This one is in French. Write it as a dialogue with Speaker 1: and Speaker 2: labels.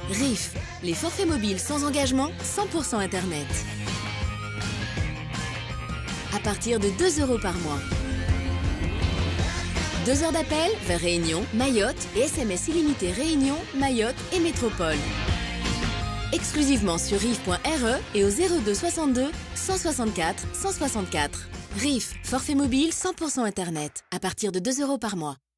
Speaker 1: RIF, les forfaits mobiles sans engagement, 100% Internet. À partir de 2 € par mois. 2 heures d'appel vers Réunion, Mayotte et SMS illimité Réunion, Mayotte et Métropole. Exclusivement sur RIF.re et au 02 62 164 164. RIF, forfait mobile 100% Internet, à partir de 2 € par mois.